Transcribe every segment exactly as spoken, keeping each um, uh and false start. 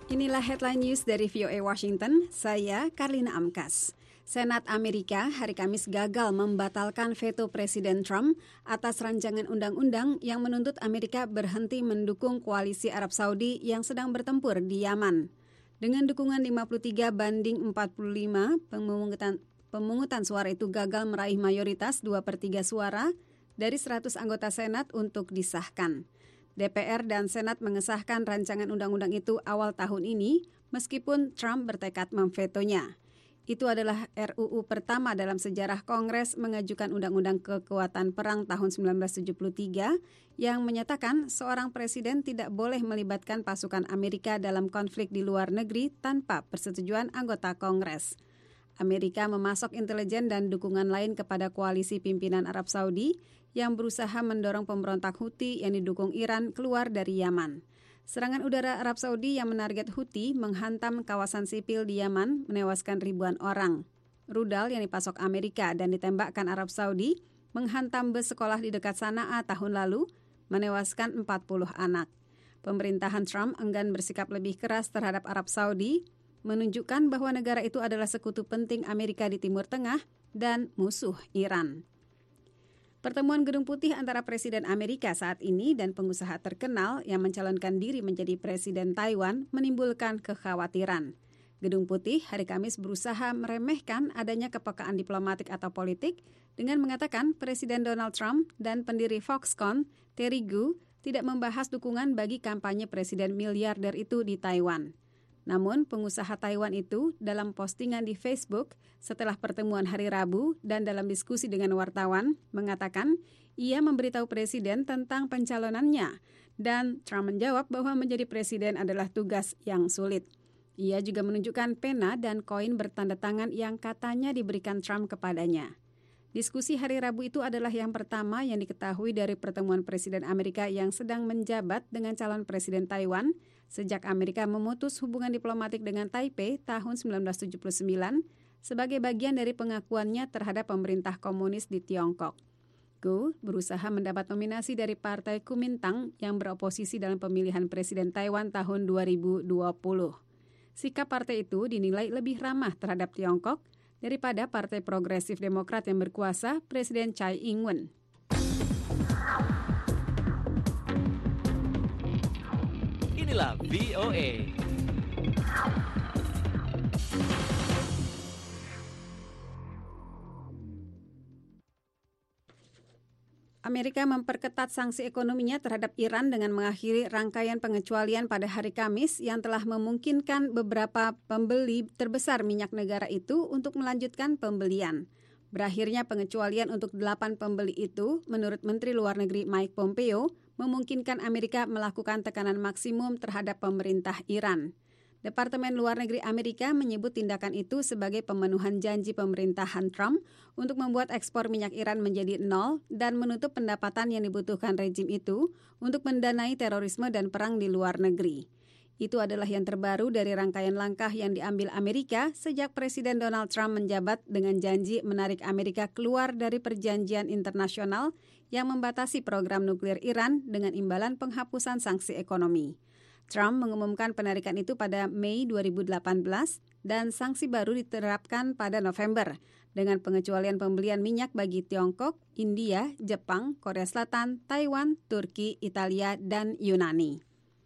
Inilah headline news dari V O A Washington, saya Karlina Amkas. Senat Amerika hari Kamis gagal membatalkan veto Presiden Trump atas rancangan undang-undang yang menuntut Amerika berhenti mendukung koalisi Arab Saudi yang sedang bertempur di Yaman. Dengan dukungan lima puluh tiga banding empat puluh lima, pemungutan, pemungutan suara itu gagal meraih mayoritas dua per tiga suara dari seratus anggota Senat untuk disahkan. D P R dan Senat mengesahkan rancangan undang-undang itu awal tahun ini, meskipun Trump bertekad memvetonya. Itu adalah R U U pertama dalam sejarah Kongres mengajukan Undang-Undang Kekuatan Perang tahun sembilan belas tujuh puluh tiga yang menyatakan seorang presiden tidak boleh melibatkan pasukan Amerika dalam konflik di luar negeri tanpa persetujuan anggota Kongres. Amerika memasok intelijen dan dukungan lain kepada koalisi pimpinan Arab Saudi yang berusaha mendorong pemberontak Houthi yang didukung Iran keluar dari Yaman. Serangan udara Arab Saudi yang menarget Houthi menghantam kawasan sipil di Yaman, menewaskan ribuan orang. Rudal yang dipasok Amerika dan ditembakkan Arab Saudi menghantam bus sekolah di dekat Sanaa tahun lalu, menewaskan empat puluh anak. Pemerintahan Trump enggan bersikap lebih keras terhadap Arab Saudi, menunjukkan bahwa negara itu adalah sekutu penting Amerika di Timur Tengah dan musuh Iran. Pertemuan Gedung Putih antara Presiden Amerika saat ini dan pengusaha terkenal yang mencalonkan diri menjadi Presiden Taiwan menimbulkan kekhawatiran. Gedung Putih hari Kamis berusaha meremehkan adanya kepekaan diplomatik atau politik dengan mengatakan Presiden Donald Trump dan pendiri Foxconn, Terry Gou, tidak membahas dukungan bagi kampanye Presiden miliarder itu di Taiwan. Namun, pengusaha Taiwan itu dalam postingan di Facebook setelah pertemuan hari Rabu dan dalam diskusi dengan wartawan mengatakan ia memberitahu Presiden tentang pencalonannya dan Trump menjawab bahwa menjadi Presiden adalah tugas yang sulit. Ia juga menunjukkan pena dan koin bertanda tangan yang katanya diberikan Trump kepadanya. Diskusi hari Rabu itu adalah yang pertama yang diketahui dari pertemuan Presiden Amerika yang sedang menjabat dengan calon Presiden Taiwan sejak Amerika memutus hubungan diplomatik dengan Taipei tahun sembilan belas tujuh puluh sembilan sebagai bagian dari pengakuannya terhadap pemerintah komunis di Tiongkok. Gou berusaha mendapat nominasi dari Partai Kuomintang yang beroposisi dalam pemilihan Presiden Taiwan tahun dua ribu dua puluh. Sikap partai itu dinilai lebih ramah terhadap Tiongkok daripada Partai Progresif Demokrat yang berkuasa, Presiden Tsai Ing-wen. Inilah V O A. Amerika memperketat sanksi ekonominya terhadap Iran dengan mengakhiri rangkaian pengecualian pada hari Kamis yang telah memungkinkan beberapa pembeli terbesar minyak negara itu untuk melanjutkan pembelian. Berakhirnya pengecualian untuk delapan pembeli itu, menurut Menteri Luar Negeri Mike Pompeo, memungkinkan Amerika melakukan tekanan maksimum terhadap pemerintah Iran. Departemen Luar Negeri Amerika menyebut tindakan itu sebagai pemenuhan janji pemerintahan Trump untuk membuat ekspor minyak Iran menjadi nol dan menutup pendapatan yang dibutuhkan rejim itu untuk mendanai terorisme dan perang di luar negeri. Itu adalah yang terbaru dari rangkaian langkah yang diambil Amerika sejak Presiden Donald Trump menjabat dengan janji menarik Amerika keluar dari perjanjian internasional yang membatasi program nuklir Iran dengan imbalan penghapusan sanksi ekonomi. Trump mengumumkan penarikan itu pada Mei dua ribu delapan belas dan sanksi baru diterapkan pada November dengan pengecualian pembelian minyak bagi Tiongkok, India, Jepang, Korea Selatan, Taiwan, Turki, Italia, dan Yunani.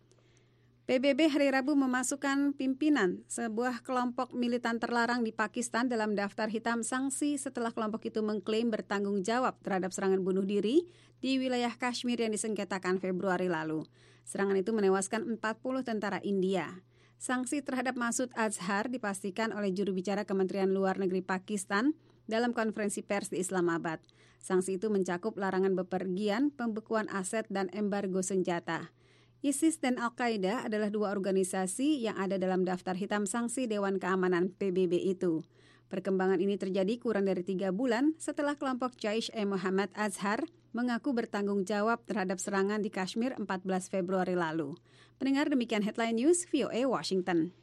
P B B hari Rabu memasukkan pimpinan sebuah kelompok militan terlarang di Pakistan dalam daftar hitam sanksi setelah kelompok itu mengklaim bertanggung jawab terhadap serangan bunuh diri di wilayah Kashmir yang disengketakan Februari lalu. Serangan itu menewaskan empat puluh tentara India. Sanksi terhadap Masood Azhar dipastikan oleh juru bicara Kementerian Luar Negeri Pakistan dalam konferensi pers di Islamabad. Sanksi itu mencakup larangan bepergian, pembekuan aset, dan embargo senjata. ISIS dan Al-Qaeda adalah dua organisasi yang ada dalam daftar hitam sanksi Dewan Keamanan P B B itu. Perkembangan ini terjadi kurang dari tiga bulan setelah kelompok Jaish-e-Mohammed Azhar mengaku bertanggung jawab terhadap serangan di Kashmir empat belas Februari lalu. Pendengar, demikian headline news V O A Washington.